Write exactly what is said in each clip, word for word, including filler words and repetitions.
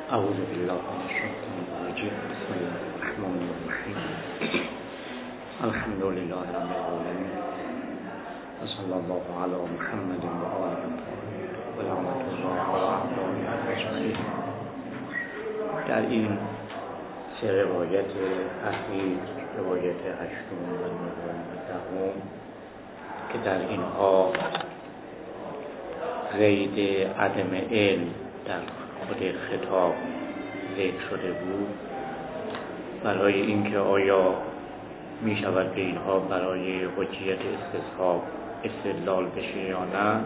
اعوذ بالله من الشیطان الرجیم. بسم الله الرحمن الرحیم. الحمد لله رب العالمین و صلی الله علی محمد و آله و رحمت الله و اعدائه اجمعین. در این سه روایت اخیر، روایت هشتم و نهم و دهم، که در اینها قید عدم علم در خود خطاب ذکر شده بود، برای اینکه آیا می شود به اینها برای حجیت استصحاب استدلال بشه یا نه.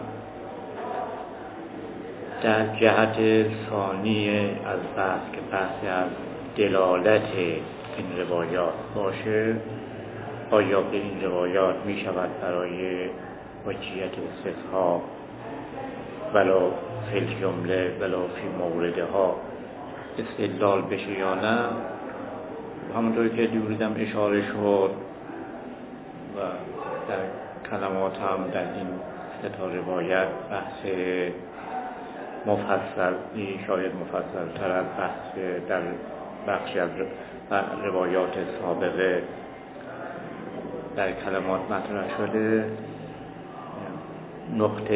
در جهت ثانی از بحث که بحث از دلالت این روایات باشه، آیا به این روایات می شود برای حجیت استصحاب ولو فی الجمله ولو فی موردها استدلال بشه یا نه. همونطور که دیروزم اشاره شد و در کلمات هم در این سه تا روایت بحث مفصل، شاید مفصل تر از بحث در بخشی از روایات سابقه در کلمات مطرح شده. نقطه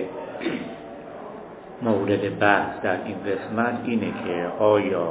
مورد بحث در این قسمت اینه که آیا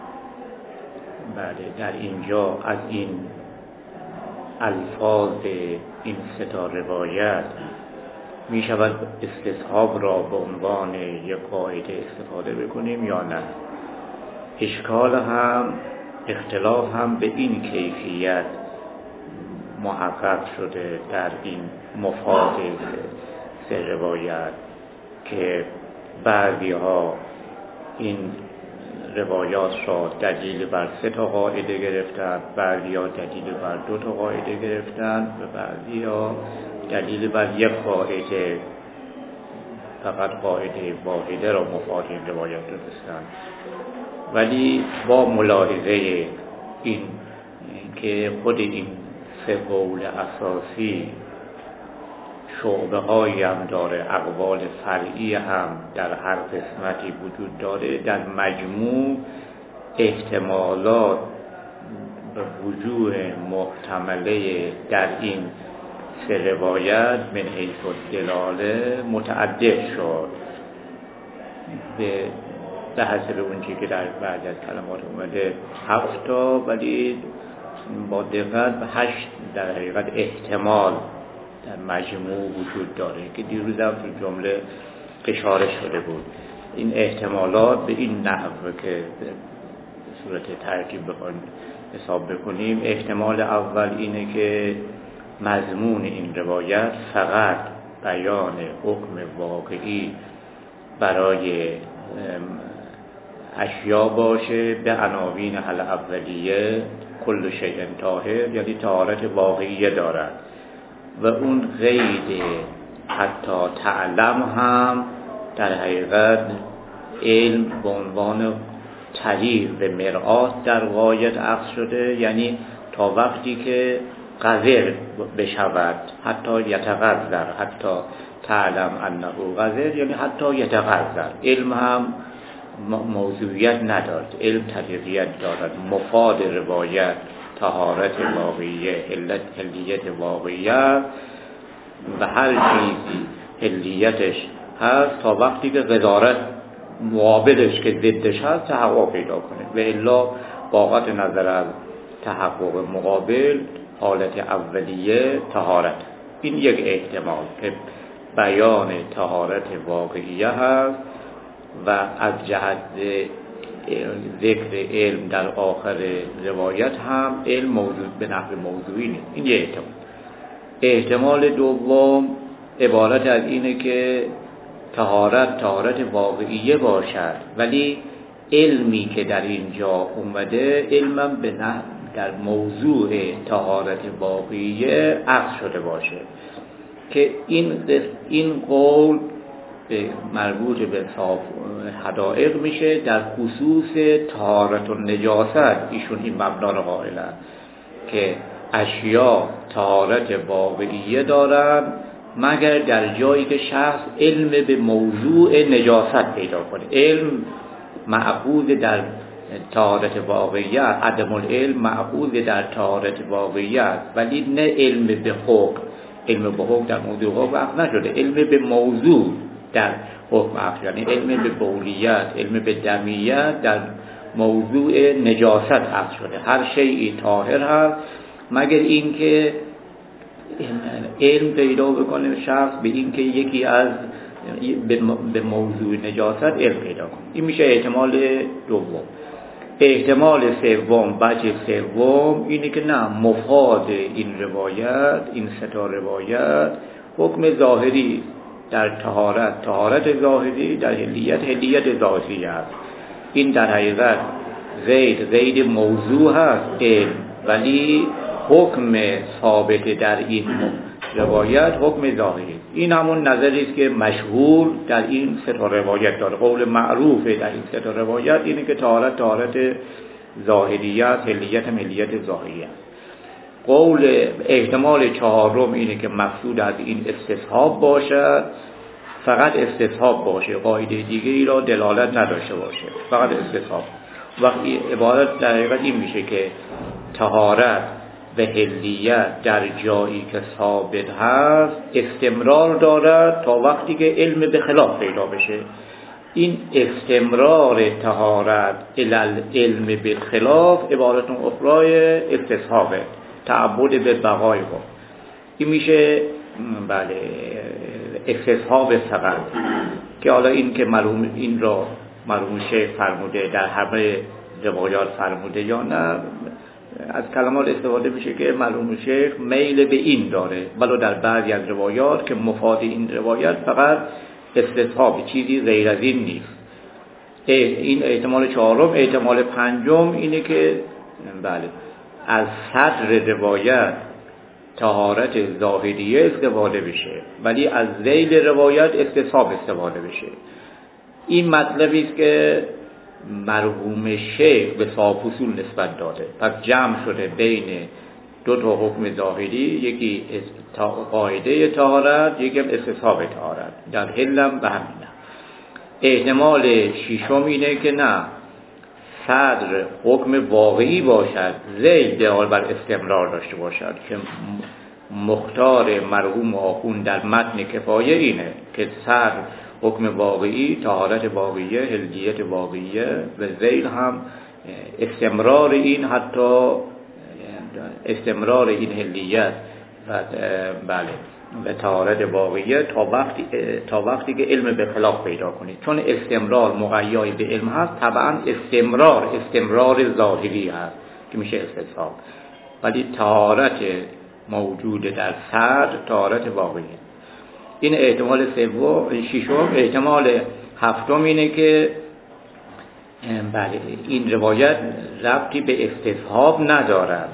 بله در اینجا از این الفاظ این سه تا روایت می شود استصحاب را به عنوان یک قاعده استفاده بکنیم یا نه. اشکال هم اختلاف هم به این کیفیت محقق شده در این مفاد سه روایت که بعضی ها این روایات را دلیل بر سه تا قاعده گرفتند، بعضی ها دلیل بر دو تا قاعده گرفتند و بعضی ها دلیل بر یک قاعده، فقط قاعده واحده را مفاد این روایات دونستند. ولی با ملاحظه این که خود این سه قول اساسی شعبه هایی هم داره، اقوال فرعی هم در هر قسمتی وجود داره، در مجموع احتمالات به وجوه محتمله در این سه روایت من حیث الدلاله متعدد شد به به حسب اون چیزی که در بعضی از کلمات اومده هفت تا، ولی با دقت به هشت در حقیقت احتمال در مجموع وجود داره که دیروز هم تو جمله اشاره شده بود. این احتمالات به این نحو که به صورت ترکیب بخوایم حساب بکنیم، احتمال اول اینه که مضمون این روایت فقط بیان حکم واقعی برای اشیا باشه به عناوین حل اولیه کل شیء طاهر، یعنی طهارت واقعیه دارد و اون قید حتی تعلم هم در حقیقت علم به عنوان طریق به مرآت در غایت عقص شده، یعنی تا وقتی که قذر بشود، حتی یتقذر، حتی تعلم انه قذر، یعنی حتی یتقذر. علم هم موضوعیت ندارد، علم طریقیت دارد. مفاد روایت طهارت واقعیه، علت حلیت واقعیه و هر چیزی حلیتش هست تا وقتی که قذارت مقابلش که ضدش هست تحقق پیدا کنه، و الا باقت نظر از تحقق مقابل حالت اولیه طهارت. این یک احتمال که بیان طهارت واقعیه هست و از جهت ذکر علم در آخر روایت هم علم موجود به نحو موضوعی نیست. این یک احتمال. احتمال دوم عبارت از اینه که طهارت طهارت واقعیه باشد، ولی علمی که در اینجا اومده علمم به نحو در موضوع طهارت واقعیه عقص شده باشه، که این این قول به مربوط به صاف حدائق میشه. در خصوص طهارت و نجاست ایشون این مبنا رو قائلن که اشیا طهارت واقعیه دارن مگر در جایی که شخص علم به موضوع نجاست پیدا کنه. علم مأخوذ در طهارت واقعیت، عدم العلم مأخوذ در طهارت واقعیت، ولی نه علم به حکم. علم به حکم در موضوع حکم اخذ نشده، علم به موضوع در حکم اخذ، یعنی علم به بولیت، علم به دمیت در موضوع نجاست اخذ شده. هر شیئی طاهر هست مگر اینکه علم پیدا بکنه شخص به اینکه یکی از به موضوع نجاست علم پیدا کنه. این میشه احتمال دوم. احتمال سوم، وجه سوم اینه که نه، مفاد این روایت، این سه تا روایت حکم ظاهری در طهارت، طهارت ظاهری در حلیت، حلیت ظاهری است. این در حقیقت غیر غیر موضوع هست علم، ولی حکم ثابت در این روایت حکم ظاهری. این همون نظری است که مشهور در این سه تا روایت داره. قول معروف در این سه تا روایت اینه که طهارت طهارت ظاهریت، حلیت حلیت ظاهریت. قول احتمال چهارم اینه که مقصود از این استصحاب باشد، فقط استصحاب باشه، قاعده دیگه‌ای را دلالت نداشته باشه، فقط استصحاب. وقتی عبارت در حقیقت این میشه که طهارت و حلیت در جایی که ثابت هست استمرار دارد تا وقتی که علم به خلاف پیدا بشه. این استمرار طهارت علم به خلاف عبارت اخرای استصحابه، تعبد به بقای با. این میشه بله استصحاب فقط، که حالا این که مرحوم این را مرحوم شیخ فرموده در همه روایات فرموده یا نه، از کلمات استفاده میشه که مرحوم شیخ میل به این داره، ولی در بعضی از روایات که مفاد این روایت فقط استصحاب، چیزی غیر از این نیست. این احتمال چهارم. احتمال پنجم اینه که بله از صدر روایت طهارت ظاهریه استفاده بشه، ولی از ذیل روایت استصحاب استفاده بشه. این مطلبی است که مرحوم شیخ به صاحب اصول نسبت داده. پس جمع شده بین دو تا حکم ظاهری، یکی قاعده طهارت، یکی هم استصحاب طهارت در حلم و همینه. احتمال ششم اینه که نه، صدر حکم واقعی باشد، ذیل دال بر استمرار داشته باشد، که مختار مرحوم آخوند در متن کفایه اینه که صدر حکم واقعی، طهارت واقعیه، حلیت واقعیه و ذیل هم استمرار این، حتی استمرار این حلیت و بله و طهارت واقعیه تا وقتی تا وقتی که علم به خلاف پیدا کنید. چون استمرار مقیای به علم هست، طبعا استمرار استمرار ظاهری هست که میشه استصحاب، ولی طهارت موجود در صدر طهارت واقعیه. این احتمال سوم. ششم. احتمال هفتم اینه که بله این روایت ربطی به استصحاب ندارد،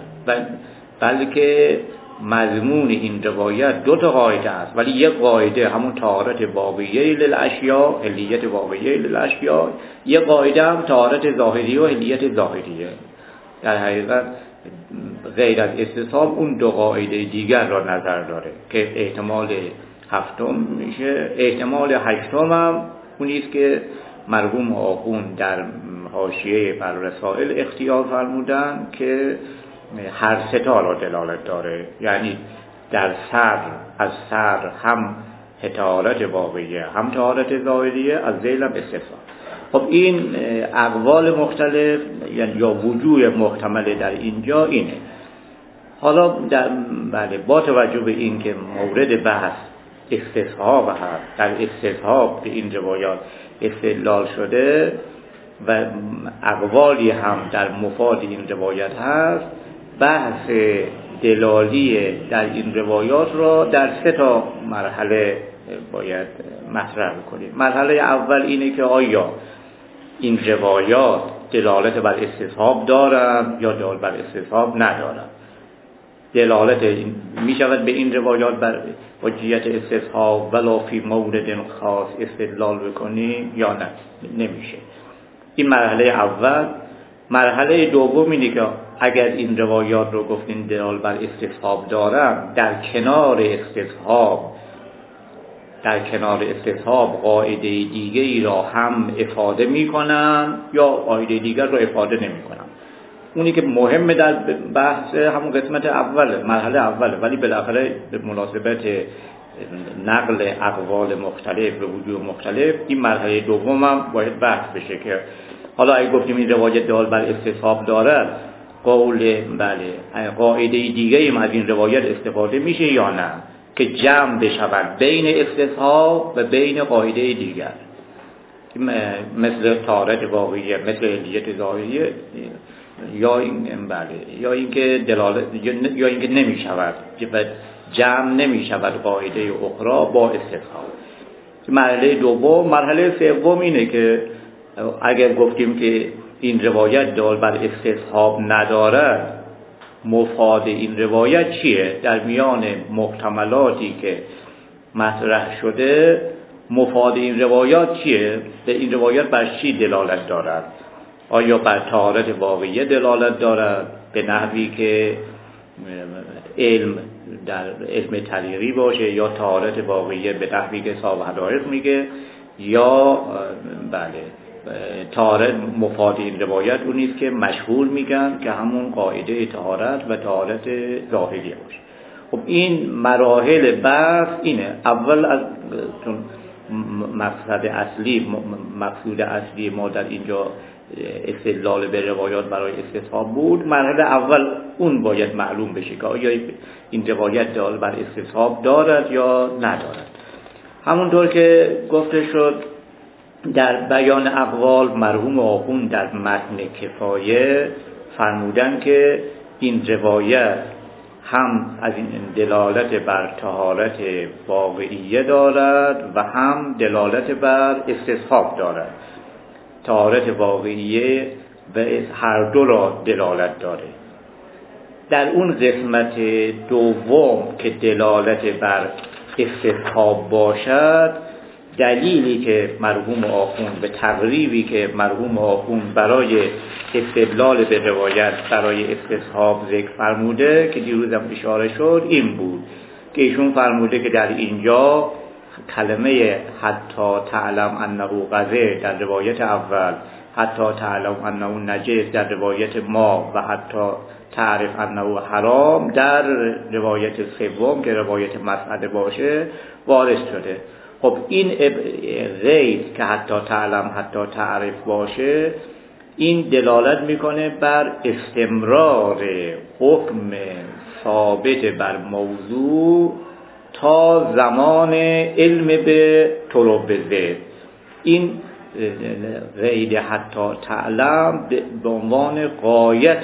بلکه مضمون این روایت دو تا قاعده است، ولی یک قاعده همون طهارت واقعیه للاشیاء، حلیت واقعیه للاشیاء، یک قاعده هم طهارت ظاهریه و حلیت ظاهریه. در حقیقت غیر از استصحاب اون دو قاعده دیگر را نظر داره که احتمال هفتم میشه. احتمال هشتم هم اونیست که مرحوم آخوند در حاشیه بر رسائل اختیار فرمودن که هر سه تا را دلالت داره، یعنی در صدر از صدر هم طهارت واقعیه هم طهارت ظاهریه، از ذیل هم استصحاب. خب این اقوال مختلف یعنی یا وجوه محتمل در اینجا اینه. حالا در بله با توجه به این که مورد بحث استصحاب هست، در استصحاب به این روایات استدلال شده و اقوالی هم در مفاد این روایت هست، بحث دلالی در این روایات را در سه تا مرحله باید مطرح کنیم. مرحله اول اینه که آیا این روایات دلالت بر استصحاب دارند یا دلالت بر استصحاب ندارند. دلالت می شود به این روایات بر حجیت استصحاب ولا فی مورد خاص استدلال بکنیم یا نه، نمیشه. این مرحله اول. مرحله دوم اینه که اگر این روایات رو گفتیم دلالت بر استصحاب دارن، در کنار استصحاب در کنار استصحاب قاعده دیگه ای را هم افاده می کنن یا قاعده دیگر را افاده نمی کنن. اونی که مهمه در بحث همون قسمت اول، مرحله اول، ولی بالاخره به مناسبت نقل اقوال مختلف به وجوه مختلف این مرحله دوم هم باید بحث بشه که حالا اگه گفتیم این روایت دال بر استصحاب دارد، قول بله قاعده دیگه ایم از این روایت استفاده میشه یا نه که جمع بشود بین استصحاب و بین قاعده دیگر، مثل طهارت واقعیه، مثل علیت ظاهریه، یا این بله یا اینکه دلالت یا اینکه نمیشود جمع نمیشود قاعده اخرى با استصحاب. مرحله دوم. مرحله سوم اینه که اگر گفتیم که این روایت دال بر استصحاب ندارد، مفاد این روایت چیه؟ در میان محتملاتی که مطرح شده مفاد این روایات چیه؟ در این روایت بر چی دلالت دارد؟ آیا بر طهارت واقعیه دلالت دارد به نحوی که علم در علم طریقی باشه، یا طهارت واقعیه به نحوی که صاحب حدائق میگه، یا بله طهارت مفاد این روایت اون نیست که مشهور میگن که همون قاعده طهارت و طهارت ظاهریه باشه. خب این مراحل بحث اینه. اول از چون مقصد اصلی مقصود اصلی ما در اینجا استدلال به روایات برای استصحاب بود، مرحله اول اون باید معلوم بشه که آیا این روایت دال بر استصحاب دارد یا ندارد. همونطور که گفته شد در بیان اقوال مرحوم آخوند در متن کفایه فرمودن که این روایت هم از این دلالت بر طهارت واقعیه دارد و هم دلالت بر استصحاب دارد. طهارت واقعیه و هر دو را دلالت داره. در اون قسمت دوم که دلالت بر استصحاب باشد، دلیلی که مرحوم آخوند به تقریبی که مرحوم آخوند برای استدلال به روایت برای استصحاب ذکر فرموده که دیروزم اشاره شد این بود که ایشون فرموده که در اینجا کلمه حتی تعلم انه قذر در روایت اول، حتی تعلم انه نجس در روایت ما و حتی تعرف انه حرام در روایت سوم که روایت مسعده باشه وارد شده. خب این غیر که حتی تعلم حتی تعرف باشه، این دلالت میکنه بر استمرار حکم ثابت بر موضوع تا زمان علم به طلوع ذکر. این غیر حتی تعلم به عنوان غایت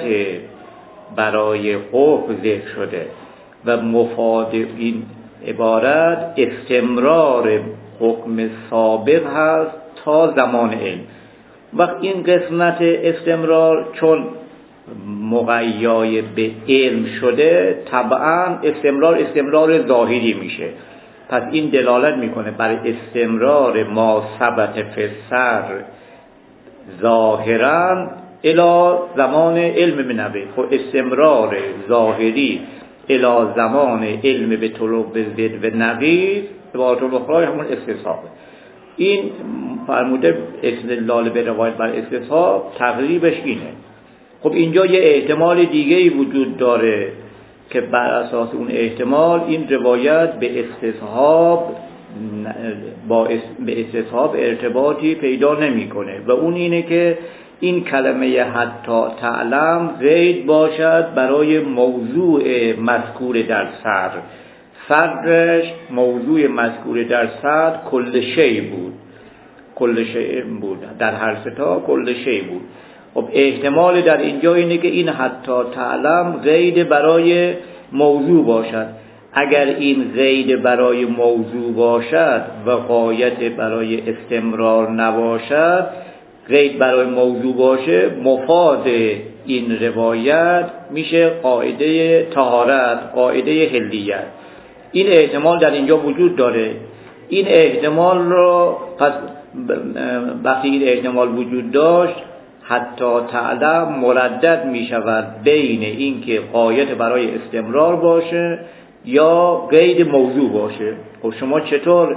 برای حکم ذکر شده و مفاد این عبارت استمرار حکم سابق هست تا زمان علم. وقت این قسمت استمرار چون مقیای به علم شده، طبعا استمرار استمرار ظاهری میشه. پس این دلالت میکنه بر استمرار ما ثبت فی سر ظاهرا الی زمان علم بنبی. خب استمرار ظاهری الی زمان علم به طلوع زد و نقیض عبارت الاخرى همون استصحابه. این فرموده استدلال به روایت بر استصحاب تقریبش اینه. خب اینجا یه احتمال دیگه‌ای وجود داره که بر اساس اون احتمال این روایت به استصحاب با به استصحاب ارتباطی پیدا نمی‌کنه و اون اینه که این کلمه حتی تعلم قید باشد برای موضوع مذکور در صدر. صدرش موضوع مذکور در صدر کل شی بود، کل شی بود، در هر ستا کل شی بود. خب احتمال در اینجا اینه که این حتی تعلم قید برای موضوع باشد. اگر این قید برای موضوع باشد و غایت برای استمرار نباشد، قید برای موضوع باشه، مفاد این روایت میشه قاعده طهارت، قاعده حلیت. این احتمال در اینجا وجود داره. این احتمال رو پس وقتی این احتمال وجود داشت، حتی تعلم مردد می شود بین این که غایت برای استمرار باشه یا قید موضوع باشه. خب شما چطور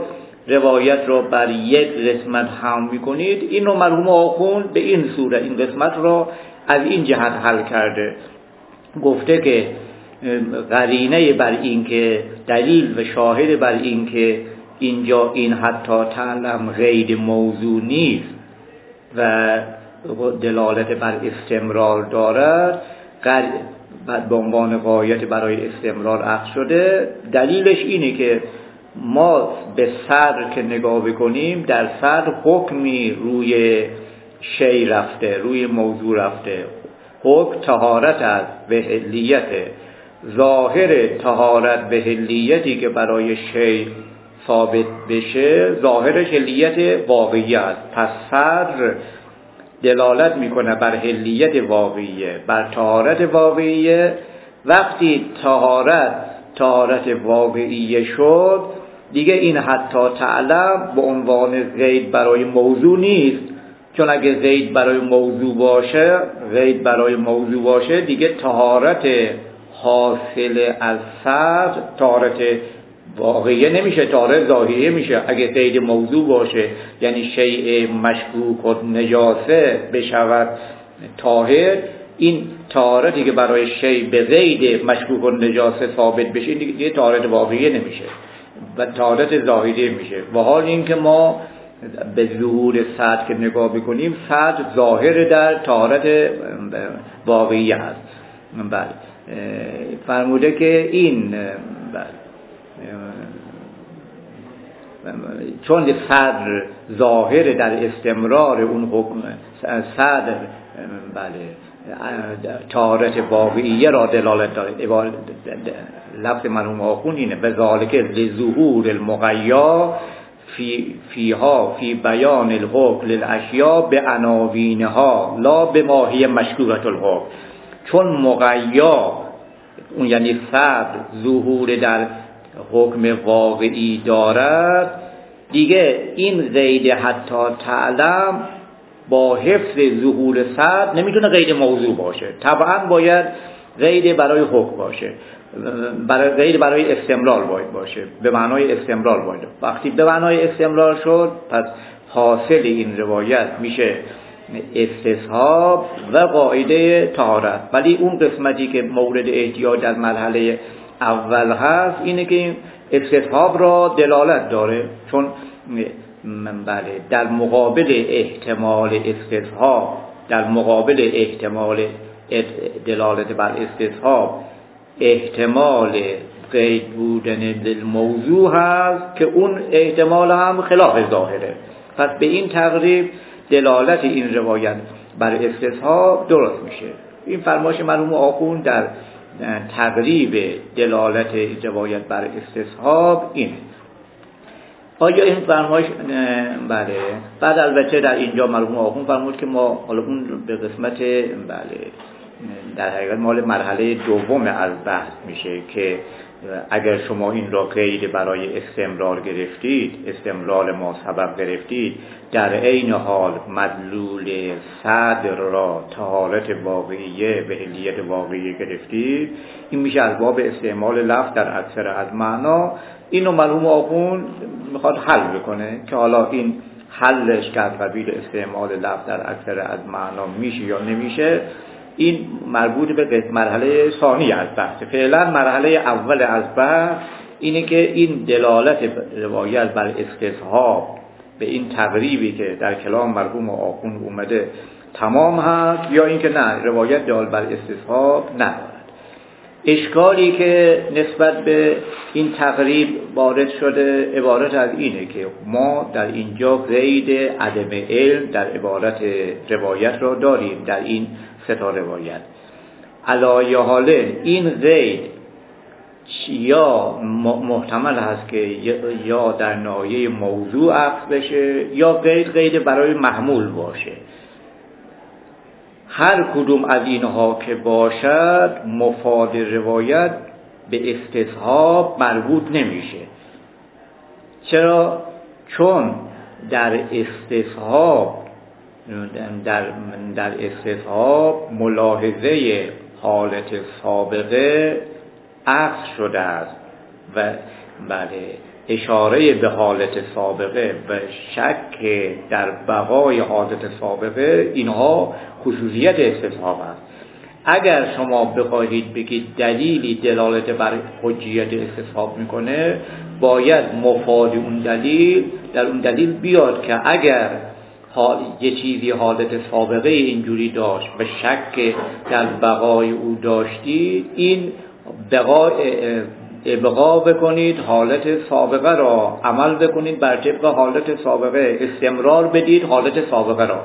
روایت را بر یک قسمت حمل میکنید، اینو مرحوم آخوند به این صورت این قسمت را از این جهت حل کرده. گفته که قرینه بر این که دلیل و شاهد بر این که اینجا این حتی تعلم غیر موضوع نیست و دلالت بر استمرار دارد، به عنوان غایت برای استمرار اخذ شده. دلیلش اینه که ما به صدر که نگاه بکنیم، در صدر حکمی روی شی رفته، روی موضوع رفته. حکم طهارت است به حلیت، ظاهر طهارت به حلیتی که برای شی ثابت بشه ظاهرش حلیت واقعی است. پس صدر دلالت میکنه بر حلیت واقعیه، بر طهارت واقعیه. وقتی طهارت طهارت واقعیه شد، دیگه این حتی تعلم به عنوان قید برای موضوع نیست، چون اگه قید برای موضوع باشه قید برای موضوع باشه دیگه طهارت حاصل از صدر طهارت واقعیه نمیشه، طهارت ظاهریه میشه. اگه قید موضوع باشه یعنی شیء مشکوک و نجاسه بشود طاهر، این طهارتی که برای شیء به قید مشکوک و نجاسه ثابت بشه دیگه طهارت واقعیه نمیشه و طهارت ظاهریه میشه. و حال این که ما به ظهور صدر که نگاه بکنیم، صدر ظاهر در طهارت واقعی است. بله فرموده که این بله چون صدر ظاهر در استمرار اون حکم، صدر بله طهارت واقعیه را دلالت داره. لفظ مرحوم آخوند اینه: به ذالک لظهور المغیا فی فیها فی بیان الحکم للاشیاء به عناوینها لا به ماهی مشکوکة الحکم. چون مغیا اون یعنی صدر ظهور در حکم واقعی دارد، دیگه این قید حتی تعلم با حفظ ظهور صدر نمیتونه قید موضوع باشه. طبعا باید قید برای حکم باشه، برای قید برای استمرار باید باشه، به معنای استمرار باید. وقتی به معنای استمرار شد، پس حاصل این روایت میشه استصحاب و قاعده طهارت. ولی اون قسمتی که مورد احتیاج در مرحله اول هست اینه که این استصحاب را دلالت داره، چون بله در مقابل احتمال استصحاب، در مقابل احتمال دلالت بر استصحاب احتمال قید بودن موضوع هست که اون احتمال هم خلاف ظاهره. پس به این تقریب دلالت این روایت بر استصحاب درست میشه. این فرمایش مرحوم آخوند در تقریب دلالت روایت بر استصحاب این. آیا این فرمایش بله بعد البته در اینجا مرحوم آخوند فرمود که ما حالا اون به قسمت بله در حقیقت مال مرحله دوم از بحث میشه که اگر شما این را قید برای استمرار گرفتید، استمرار ما سبب گرفتید، در عین حال مدلول صدر را طهارت واقعیه به حلیت واقعیه گرفتید، این میشه از باب استعمال لفظ در اکثر از معنا. اینو مرحوم آخوند میخواد حل بکنه که حالا این حلش که از قبیل استعمال لفظ در اکثر از معنا میشه یا نمیشه، این مربوط به مرحله ثانی از بحث. فعلا مرحله اول از بحث اینه که این دلالت روایت بر استصحاب به این تقریبی که در کلام مرحوم آخوند اومده تمام هست یا اینکه نه، روایت دال بر استصحاب ندارد. اشکالی که نسبت به این تقریب وارد شده عبارت از اینه که ما در اینجا قید عدم علم در عبارت روایت را داریم، در این سه تا روایت. علایه حاله این قید یا محتمل هست که یا در ناحیه موضوع عقد بشه یا قید قید برای محمول باشه. هر کدوم از اینها که باشد مفاد روایت به استصحاب مربوط نمیشه. چرا؟ چون در استصحاب در در استصحاب ملاحظه حالت سابقه عکس شده است و بله اشاره به حالت سابقه و شک در بقای حالت سابقه، اینها خصوصیت استصحاب است. اگر شما بخواهید بگید دلیلی دلالت بر حجیت استصحاب میکنه، باید مفاد اون دلیل در اون دلیل بیاد که اگر حال یه چیزی حالت سابقه اینجوری داشت و شک در بقای او داشتید، این بقا ابقا بکنید، حالت سابقه را عمل بکنید بر طبق حالت سابقه، استمرار بدید حالت سابقه را.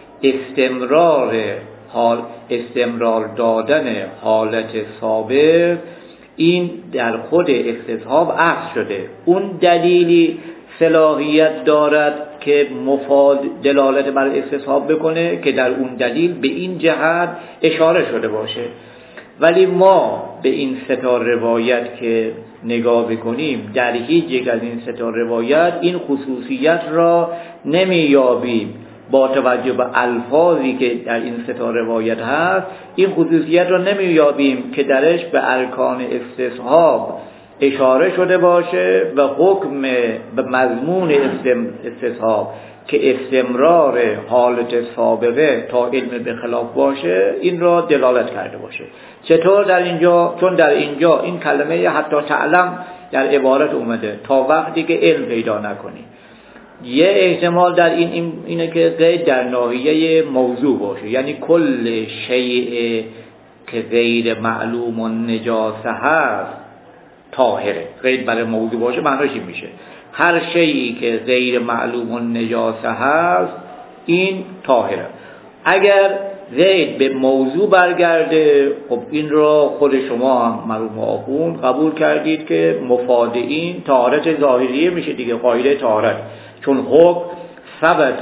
استمرار حال استمرار دادن حالت سابق این در خود استصحاب عکس شده. اون دلیلی صلاحیت دارد که مفاد دلالت بر استصحاب بکنه که در اون دلیل به این جهت اشاره شده باشه. ولی ما به این سه تا روایت که نگاه بکنیم، در هیچ یک از این سه تا روایت این خصوصیت را نمیابیم. با توجه به الفاظی که در این سه تا روایت هست، این خصوصیت را نمیابیم که درش به ارکان استصحاب اشاره شده باشه و حکم به مضمون استصحاب که استمرار حالت سابقه تا علم به خلاف باشه این را دلالت کرده باشه. چطور در اینجا؟ چون در اینجا این کلمه حتی تعلم در عبارت اومده تا وقتی که علم پیدا نکنی. یه احتمال در این, این اینه که قید در ناحیه موضوع باشه، یعنی کل شیء که غیر معلوم و نجاسه هست طاهره. قید برای موضوع باشه معناش این میشه هر شیئی که غیر معلوم و نجاسه هست این طاهره. اگر قید به موضوع برگرده، خب این را خود شما هم مرحوم آخوند قبول کردید که مفاد این طهارت ظاهریه میشه دیگه، قاعده طهارت. چون حکم ثبت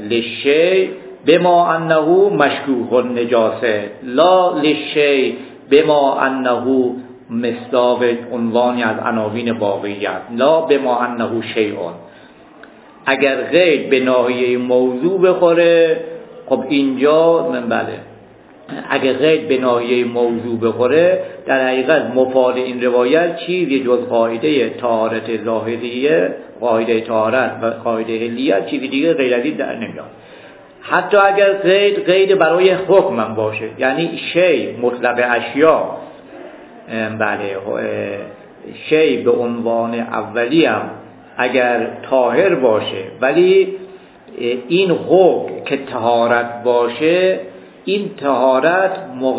لشی بما انه مشکوک النجاسه لا لشی بما انه مصداق عنوانی از عناوین واقعیت، لا بما انه شیء. اگر غیر به ناحیه موضوع بخوره، خب اینجا من بله اگر غیر به ناحیه موضوع بخوره، در حقیقت مفاد این روایت چیزی جز قاعده طهارت ظاهریه، قاعده طهارت و قاعده علیت، چیزی دیگه غیر از این در نمیاد. حتی اگر قید قید برای حکم هم باشه، یعنی شی مطلق اشیا، بله شی به عنوان اولی هم اگر طاهر باشه، ولی این حکم که طهارت باشه، این طهارت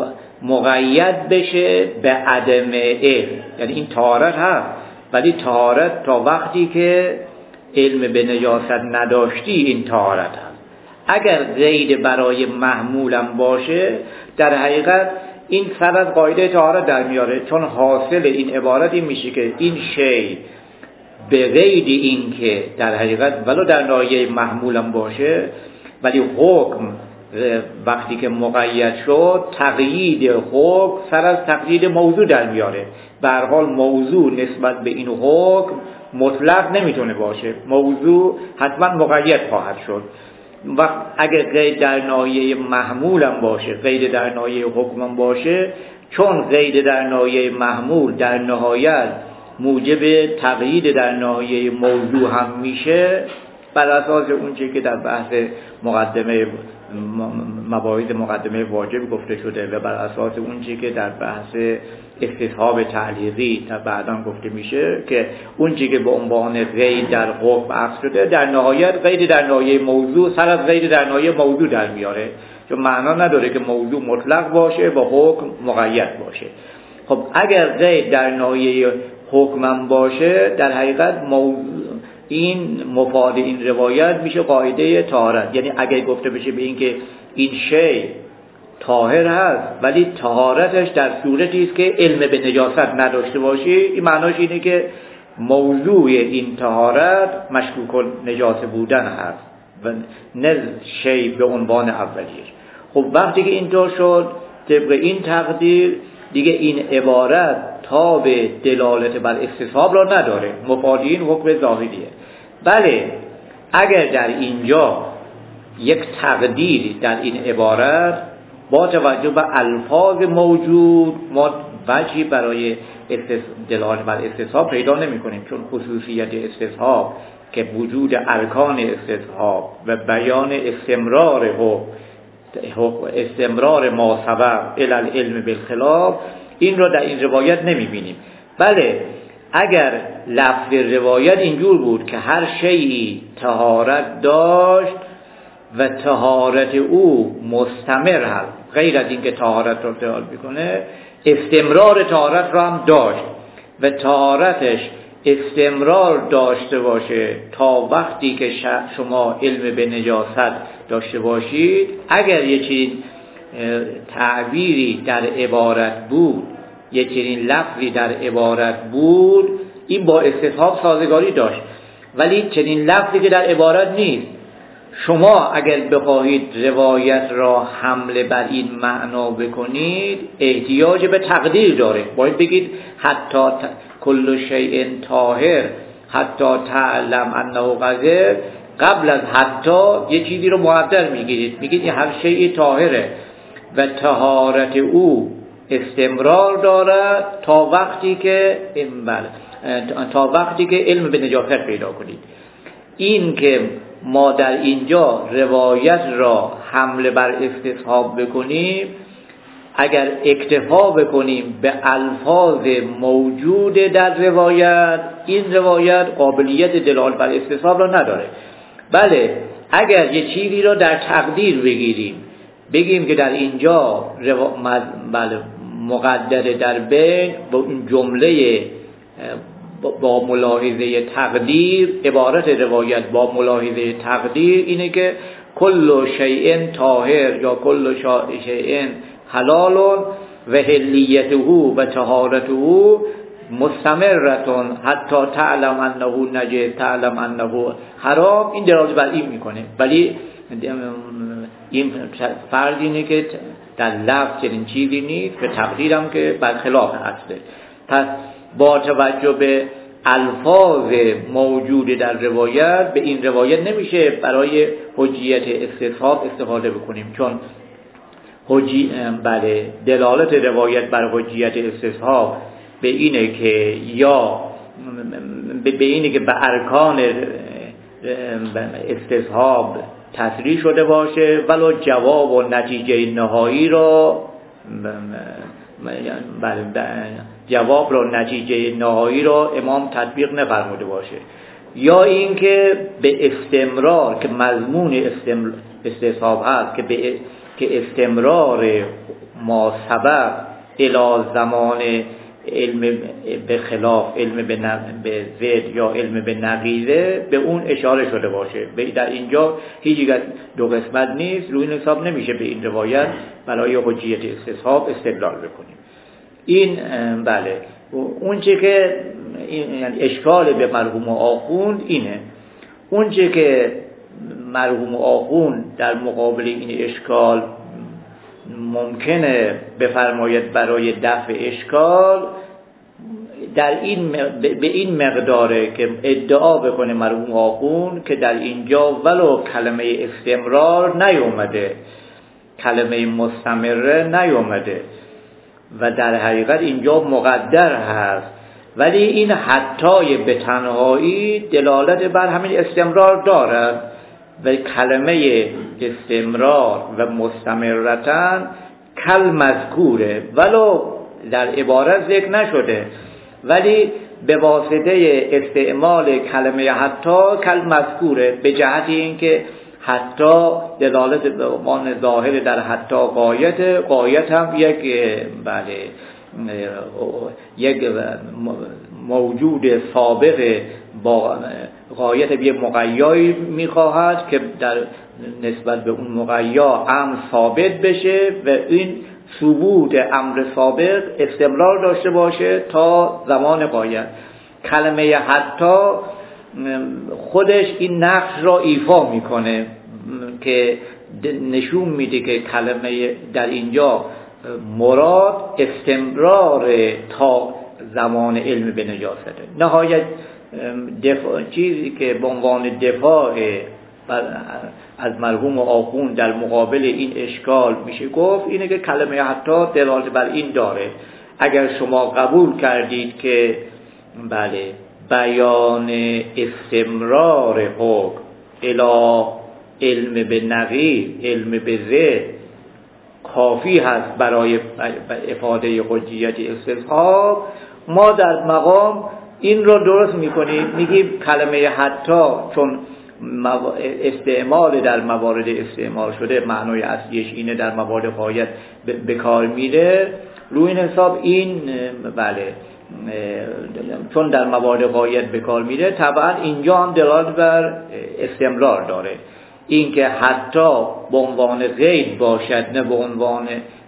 مقید بشه به عدم علم. یعنی این طهارت هست ولی طهارت تا وقتی که علم به نجاست نداشتی این طهارت هست. اگر قید برای محمولم باشه، در حقیقت این سر از قاعده طهارت در میاره، چون حاصل این عبارت این میشه که این شی به قید این که در حقیقت ولو در ناحیه محمولم باشه، ولی حکم وقتی که مقید شد، تقیید حکم سر از تقیید موضوع در میاره. به هر حال موضوع نسبت به این حکم مطلق نمیتونه باشه، موضوع حتما مقید خواهد شد. وقت اگر قید در ناحیه محمولم باشه، قید در ناحیه حکمم باشه، چون قید در ناحیه محمول در نهایت موجب تقیید در ناحیه موضوع هم میشه، بر اساس اون چیزی که در بحث مقدمه مباحث مقدمه واجب گفته شده و بر اساس اون چیزی که در بحث استصحاب تعلیقی تا بعداً گفته میشه که اون چیزی که به عنوان قید در حکم عکس شده، در نهایت قید در ناحیه موضوع سر از قید در ناحیه موضوع در میاره، چون معنا نداره که موضوع مطلق باشه و حکم مقید باشه. خب اگر قید در ناحیه حکمم باشه، در حقیقت موضوع این مفاد این روایت میشه قاعده طهارت. یعنی اگر گفته بشه به این که این شی طاهر هست ولی طهارتش در صورتی است که علم به نجاست نداشته باشی، این معناش اینه که موضوع این طهارت مشکوک نجاسه بودن هست و نه شی به عنوان اولیش. خب وقتی که اینطور شد، طبق این تقدیر دیگه این عبارت تاب دلالت بر استصحاب را نداره، مفاد این حکم ظاهریه. بله اگر در اینجا یک تقدیر در این عبارت با توجه به الفاظ موجود ما وجهی برای دلالت بر استصحاب پیدا نمی کنیم، چون خصوصیت استصحاب که وجود ارکان استصحاب و بیان استمرار و استمرار ما سبب الی العلم بالخلاف، این را در این روایت نمی بینیم. بله اگر لفظ روایت اینجور بود که هر شیئی طهارت داشت و طهارت او مستمر هست، غیر از اینکه طهارت را دال میکنه، استمرار طهارت را هم داشت و طهارتش استمرار داشته باشه تا وقتی که شما علم به نجاست داشته باشید، اگر یه چنین تعبیری در عبارت بود، یه چنین لفظی در عبارت بود، این با استصحاب سازگاری داشت. ولی چنین لفظی که در عبارت نیست، شما اگر بخواهید روایت را حمله بر این معنا بکنید، احتیاج به تقدیر داره. باید بگید حتی کل شیء طاهر حتی تعلم انه قذر، قبل از حتی یه چیزی رو مقدر میگیرید، میگید هر شیء طاهره و طهارت او استمرار دارد تا وقتی که تا وقتی که علم به نجاست پیدا کنید. این که ما در اینجا روایت را حمله بر استصحاب بکنیم، اگر اکتفا بکنیم به الفاظ موجود در روایت، این روایت قابلیت دلالت بر استصحاب را نداره. بله اگر یه چیزی را در تقدیر بگیریم، بگیم که در اینجا روا... بله مقدر در بین با این جمله با ملاحظه تقدیر، عبارت روایت با ملاحظه تقدیر اینه که کل شیء طاهر یا کل شیء حلال و حلیته و طهارته مستمرتون حتی تعلم انه نجس تعلم انه حرام، این دلالت بر این میکنه. ولی این فرض اینه که در لفظ چنین چیزی نیست، به تقدیرم که برخلاف اصله. پس با توجه به الفاظ موجود در روایت، به این روایت نمیشه برای حجیت استصحاب استفاده بکنیم، چون حجی بله دلالت روایت بر حجیت استصحاب به اینه که یا به اینه که به ارکان استصحاب تصریح شده باشه، ولو جواب و نتیجه نهایی را جواب را نتیجه نهایی را امام تطبیق نفرموده باشه، یا اینکه به استمرار که مضمون استصحاب هست که به که استمرار ما سبب الی زمان علم به خلاف، علم به, به ضد یا علم به نقیضه، به اون اشاره شده باشه. در اینجا هیچ دو قسمت نیست، روی این حساب نمیشه به این روایت برای حجیت استصحاب استدلال بکنیم. این بله اون چه که یعنی اشکال به مرحوم آخوند اینه. اون چه که مرحوم آخوند در مقابل این اشکال ممکنه بفرماید برای دفع اشکال، در این به این مقداره که ادعا بکنه مرحوم آخوند که در اینجا ولو کلمه استمرار نیومده، کلمه مستمره نیومده و در حقیقت اینجا مقدر هست، ولی این حتی به تنهایی دلالت بر همین استمرار دارد و کلمه استمرار و مستمرتن کل مذکوره، ولو در عبارت ذکر نشده، ولی به واسطه استعمال کلمه حتی کل مذکوره، به جهت اینکه حتی دلالت به عنوان ظاهر در حتی قایت، قایت هم یک بله یک موجود سابق با غایت به مقیایی میخواهد که در نسبت به اون مقیا امر ثابت بشه و این ثبوت امر ثابت استمرار داشته باشه تا زمان غایت. کلمه حتی خودش این نقش را ایفا میکنه که نشون میده که کلمه در اینجا مراد استمرار تا زمان علم به نجاسته. نهایت دفاع چیزی که به عنوان دفاع از مرحوم آخوند در مقابل این اشکال میشه گفت اینه که کلمه حتی دلالت بر این داره، اگر شما قبول کردید که بله بیان استمرار حکم الی علم به نقیض، علم به ضد کافی هست برای افاده حجیت استصحاب، ما در مقام این رو درست میکنیم، میگیم کلمه حتی چون استعمال در موارد استعمال شده معنای اصلیش اینه در موارد غایت به کار میره، روی این حساب این بله چون در موارد غایت به کار میره طبعا اینجا هم دلالت بر استمرار داره. این که حتی به عنوان غیر باشد نه به عنوان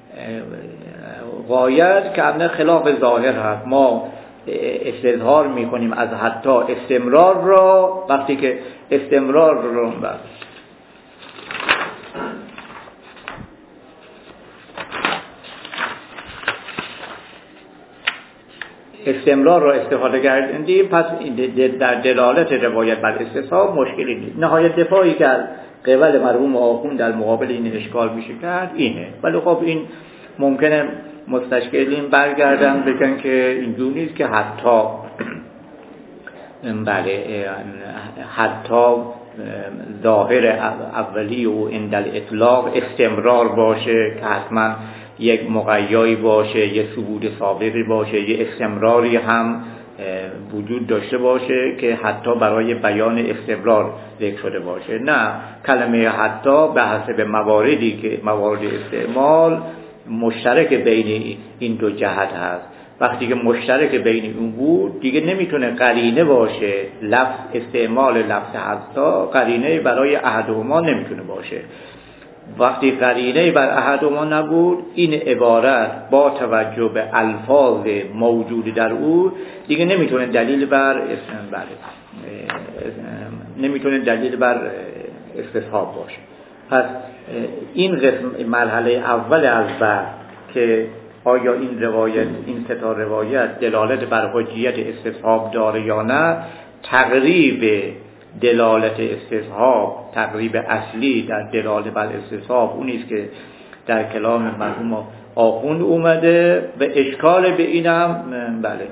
غایت که همه خلاف ظاهر هست. ما استظهار میکنیم از حتی استمرار را، وقتی که استمرار رو بر استمرار را استفاده کردیم، پس در دلالت روایت بر استصحاب مشکلی نیست. نهایت دفاعی که قبل مرحوم آخوند در مقابل این اشکال میشه کرد اینه، ولی خب این ممکنه مستشکلین برگردن بگن که اینجور نیست که حتی بله حتی ظاهر اولی و اندل اطلاق استمرار باشه که حتما یک مقیایی باشه، یک ثبوت سابقی باشه، یک استمراری هم وجود داشته باشه که حتی برای بیان استمرار ذکر شده باشه. نه، کلمه حتی به حسب مواردی که موارد استعمال مشترک بین این دو جهت هست. وقتی که مشترک بین اون بود دیگه نمیتونه قرینه باشه. لفظ استعمال لفظ حتی قرینه برای احدهما نمیتونه باشه. وقتی قرینه بر احدهما نبود، این عبارت با توجه به الفاظ موجود در او دیگه نمیتونه دلیل بر اسم بر نمیتونه دلیل بر استصحاب باشه. پس این قسم مرحله اول از بحث که آیا این روایت این سه تا روایت دلالت بر حجیت استصحاب داره یا نه، تقریب دلالت استصحاب، تقریب اصلی در دلالت بر استصحاب اونی است که در کلام مرحوم آخوند اومده و اشکال به اینم بله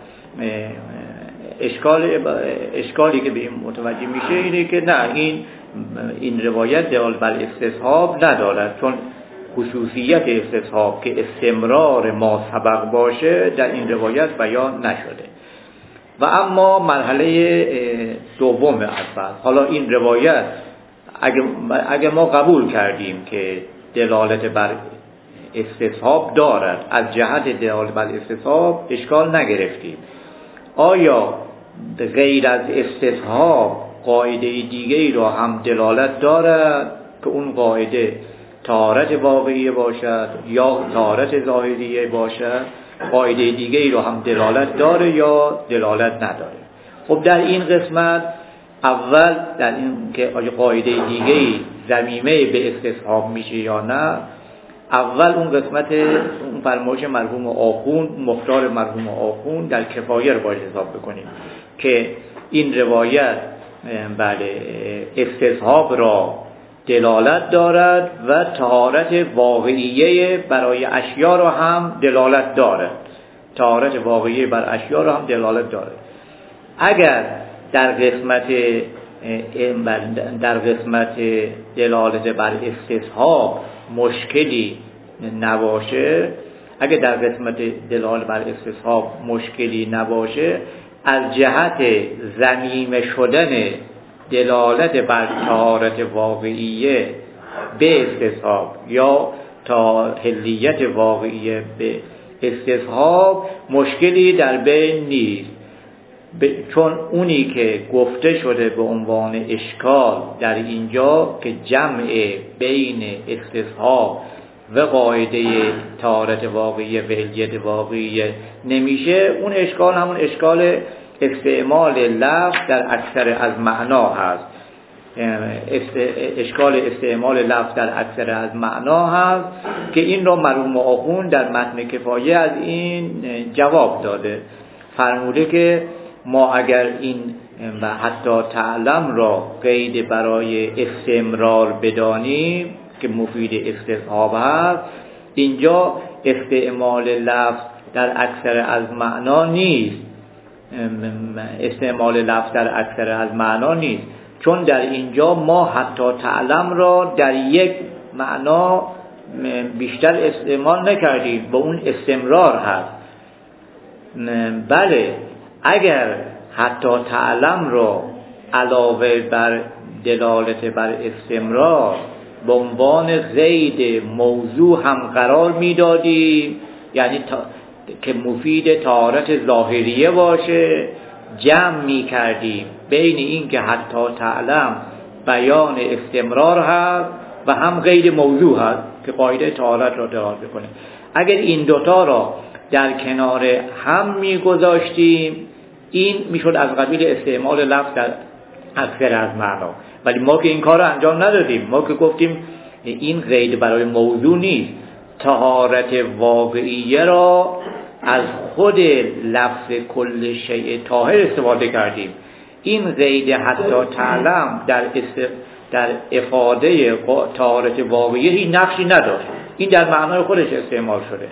اشکال اشکالی که به این متوجه میشه اینه که نه، این این روایت دلالت بر استصحاب ندارد، چون خصوصیت استصحاب که استمرار ما سبق باشه در این روایت بیان نشده. و اما مرحله دوم اول، حالا این روایت اگه, اگه ما قبول کردیم که دلالت بر استصحاب دارد، از جهت دلالت بر استصحاب اشکال نگرفتیم، آیا غیر از استصحاب قاعده دیگه‌ای را هم دلالت دارد که اون قاعده طهارت واقعی باشد یا طهارت ظاهریه باشد؟ قاعده دیگه‌ای را هم دلالت داره یا دلالت نداره؟ خب در این قسمت اول در این که آیا قاعده دیگه‌ای ضمیمه به استصحاب میشه یا نه، اول اون قسمت اون فرمایش مرحوم آخوند، مختار مرحوم آخوند در کفایه رو باید حساب بکنیم که این روایت بله استصحاب را دلالت دارد و طهارت واقعیه برای اشیاء را هم دلالت دارد، طهارت واقعیه بر اشیاء را هم دلالت دارد. اگر در قسمت در قسمت دلالت بر استصحاب مشکلی نباشه، اگر در قسمت دلالت بر استصحاب مشکلی نباشه، از جهت ضمیمه شدن دلالت بر طهارت واقعیه به استصحاب یا تاحلیت واقعیه به استصحاب مشکلی در بین نیست، چون اونی که گفته شده به عنوان اشکال در اینجا که جمع بین استصحاب و قاعده طهارت واقعیه و حلیت واقعیه نمیشه، اون اشکال همون اشکال استعمال لفظ در اکثر از معنا هست. اشکال استعمال لفظ در اکثر از معنا هست که این رو مرحوم آخوند در متن کفایه از این جواب داده، فرموده که ما اگر این و حتی تعلم را قید برای استمرار بدانیم که مفید استصحاب هست، اینجا استعمال لفظ در اکثر از معنا نیست، استعمال لفظ در اکثر از معنا نیست، چون در اینجا ما حتی تعلم را در یک معنا بیشتر استعمال نکردیم، با اون استمرار هست. بله اگر حتی تعلم را علاوه بر دلالت بر استمرار به عنوان قید موضوع هم قرار میدادیم، یعنی تا که مفید طهارت ظاهریه باشه، جمع می کردیم بین این که حتی تعلم بیان استمرار هست و هم قید موضوع هست که قاعده طهارت را دلالت بکنه. اگر این دوتا را در کنار هم می گذاشتیم این می شد از قبیل استعمال لفظ در اکثر از معنا، ولی ما که این کار را انجام ندادیم. ما که گفتیم این قید برای موضوع نیست، طهارت واقعیه را از خود لفظ کل شیء طاهر استفاده کردیم. این قید حتی تعلم در است... در افاده طهارت واقعیه هیچ نقشی نداشت، این در معنای خودش استعمال شده.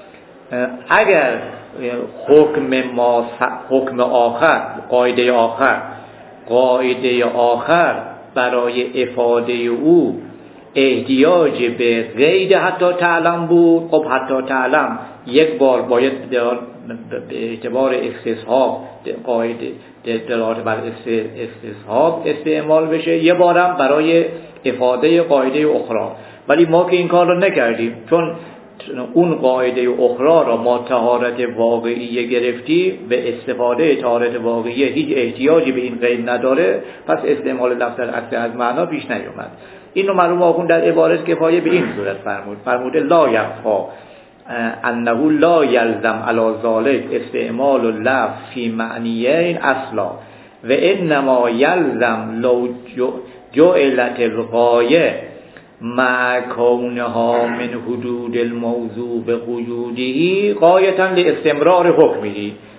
اگر حکم ما حکم آخر قاعده آخر قاعده آخر برای افاده او احتیاج به قید حتی تعلم بود، خب حتی تعلم یک بار باید به اعتبار استصحاب قاعده دلالت بر استصحاب استعمال بشه، یه بارم برای افاده قاعده اخرى. ولی ما که این کار رو نکردیم، چون اون قاعده اخرى را ما طهارت واقعیه گرفتیم، به استفاده طهارت واقعیه هیچ احتیاجی به این قید نداره، پس استعمال لفظ اکثر از معنا پیش نیومد. اینو مرحوم آخوند در عبارت کفایه به این صورت فرمود فرموده لا یخفی انه لا یلزم علی ذلک استعمال اللفظ فی معنیین اصلا و انما یلزم لو جعلت الغایه مع کونها من حدود الموضوع به وجوده غایتا لاستمرار حکمه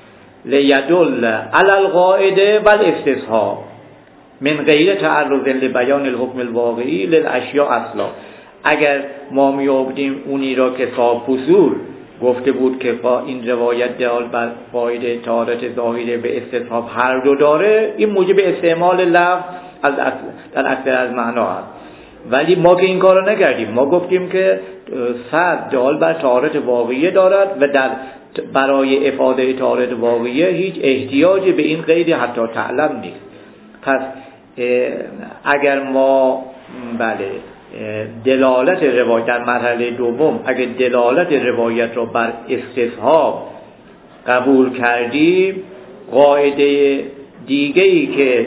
لیدل علی القاعده و الاستصحاب من غیر تعرض لبیان الحکم الواقعی للاشیاء اصلا. اگر ما میابدیم اونی را که صاحب فصول گفته بود که با این روایت دال بر قاعده طهارت ظاهره به استصحاب هر دو داره، این موجب استعمال لفظ از در اکثر از معنا است. ولی ما که این کار رو نکردیم، ما گفتیم که صد دال بر طهارت واقعیه دارد و در برای افاده طهارت واقعیه هیچ احتیاجی به این قید حتی تعلم نیست. پس اگر ما بله دلالت روایت در مرحله دوم اگر دلالت روایت را بر استصحاب قبول کردیم، قاعده دیگه‌ای که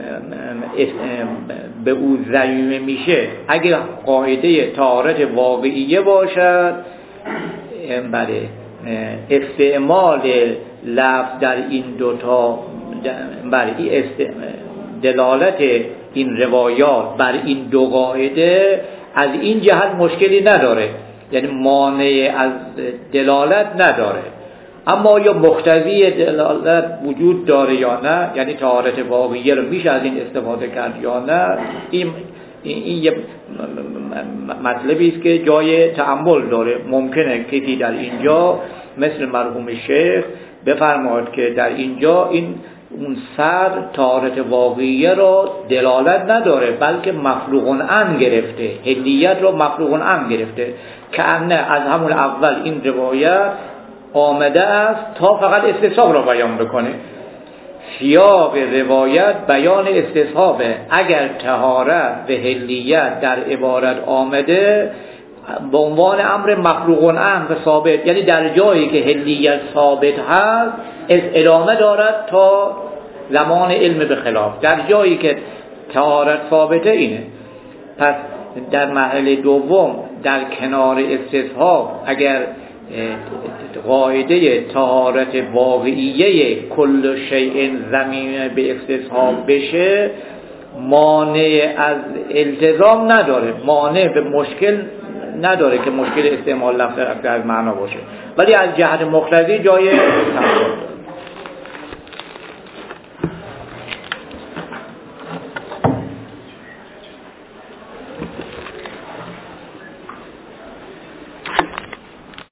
به او ضمیمه میشه اگر قاعده طهارت واقعیه باشد، بله استعمال لفظ در این دوتا بله دلالت این روایات بر این دو قاعده از این جهت مشکلی نداره، یعنی مانع از دلالت نداره. اما یا مقتضی دلالت وجود داره یا نه، یعنی طهارت واقعیه رو میشه از این استفاده کرد یا نه، این این یه مطلبی است که جای تأمل داره. ممکنه کسی در اینجا مثل مرحوم شیخ بفرماید که در اینجا این اون سر طهارت واقعیه را دلالت نداره، بلکه مفروغ عنه گرفته، حلیت را مفروغ عنه گرفته، که انه از همون اول این روایت آمده است تا فقط استصحاب را بیان بکنه. سیاق روایت بیان استصحابه. اگر طهارت و حلیت در عبارت آمده به عنوان امر مفروغ عنه و ثابت، یعنی در جایی که حلیت ثابت هست ادامه دارد تا زمان علم به خلاف، در جایی که طهارت ثابته اینه. پس در مرحله دوم در کنار استصحاب اگر قاعده طهارت واقعیه کل شیء ضمیر به استصحاب بشه، مانع از التزام نداره، مانع به مشکل نداره که مشکل استعمال لفظ از معنا باشه، ولی از جهت مقتضی جای تفاوت